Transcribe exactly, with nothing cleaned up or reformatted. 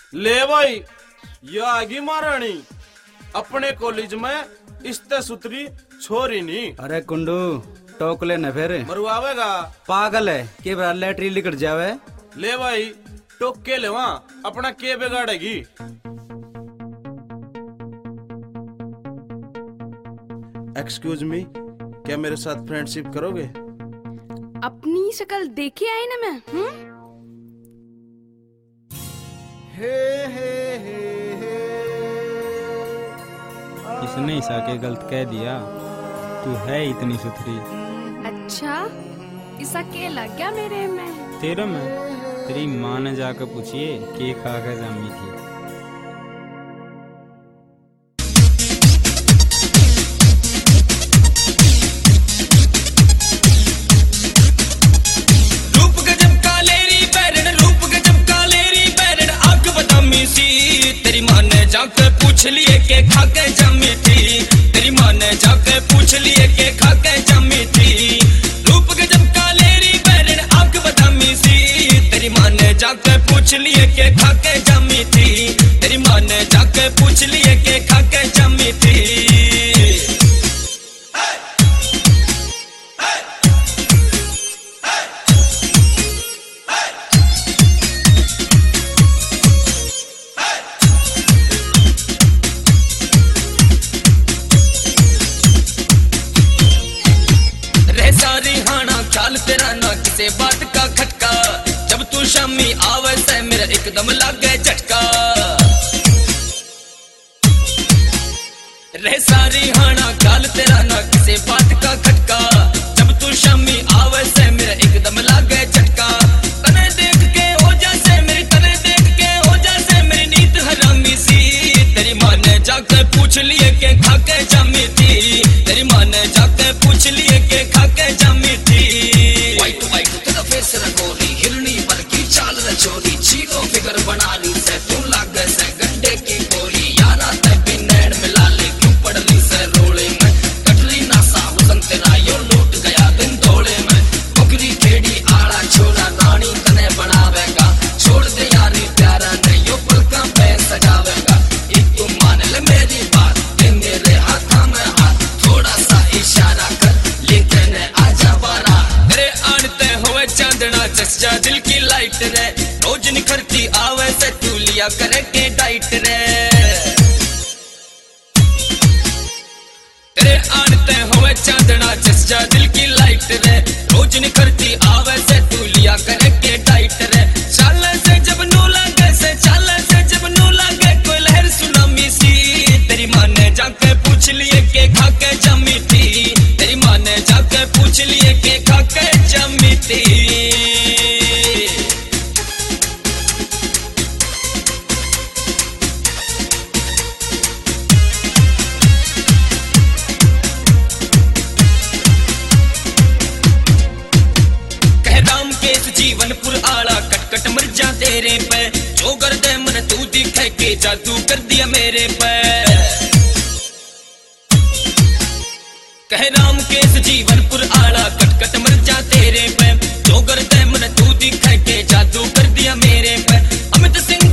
ले भाई, ये आगी महारानी अपने कॉलेज में इस्ते सुतरी छोरी नहीं। अरे कुंडू टोक लेना फिर मरवावेगा, पागल है के बार लैटरी लिकट जावे। ले भाई टोक के ले वहाँ अपना के बिगाड़ेगी। एक्सक्यूज मी, क्या मेरे साथ फ्रेंडशिप करोगे? अपनी शक्ल देखे आए ना मैं। हम्म हे हे हे हे। इसने ईसा के गलत कह दिया, तू है इतनी सुथरी। अच्छा, इसा के लग गया मेरे में? तेरे में? तेरी माँ ने जाकर पूछिए के खा कर जमी थी। रूप गजब का लेरी बैरन, रूप गजब का लेरी बैरन, आंख बदामी सी। तेरी माँ ने जाकर पूछ लिए के खा के जमी थी। तेरी माँ ने जाकर पूछ लिए के खा के जमी थी। रूप गजब का लेरी बैरन, आंख बदामी सी। तेरी माँ ने जाकर पूछ लिए के खा के जमी थी। तेरी माँ ने जाकर पूछ लिए के खा के जमी थी। तेरा ना किसे बात का खटका, जब तू शामी आवे से मेरा एकदम लागे झटका। रे सारी हाना गाल तेरा ना किसे बात का खटका, जब तू शामी आवे से मेरा एकदम लागे झटका। तने देख के हो जैसे मेरी, तने देख के हो जैसे मेरी नींद हरामी सी। तेरी माँ ने जाकर पूछ लिए के खा के जामी थी। तेरी माँ ने जाकर पूछ लिए के खा के जामी थी। वाइट वाइट तेरा फेस रंगोली, हिरनी पर की चाल रचोली, चीरो फिगर बना ली से तू लागे से गड्ढे की गोली। यारा तभी नैन मिला ले क्यों पड़ ली से रोले में, कटली ना साहु संग तेरा यो लूट गया दिन दौड़े में। बकरी खेड़ी आड़ा छोरा रानी तने बनावेगा, छोड़ दे यारी प्यारा ने यो पलका पे सजावेगा। एक तू मान ले मेरी बात, दे मेरे हाथा में हाथ, थोड़ा सा इशारा कर लेकिन आजा बारा। तेरे आनते हुए चांदना जस जा दिल की लाइट रे, रोज निखरती आवे से तू लिया करे के डाइट रे। तेरे आनते हुए चांदना जस जा दिल की लाइट रे, रोज निखरती आवे से तू लिया करे के डाइट रे। चाल से जब नू लागे से, चाल से जब नू लागे कोई लहर सुनामी सी। तेरी माँ ने जाके पूछ लिए के खा के जमी थी। तेरी माँ ने जाके पूछ लिए के खा के जमी थी। कह राम केस जीवनपुर आला, कटकट मर जा तेरे पे, जो कर दे मन तू दिखे के जादू कर दिया मेरे पे। कह राम केस जीवनपुर आला, कटकट मर जा तेरे पे, जो कर दे मन तू दिखे के जादू कर दिया मेरे पे। अमित सिंह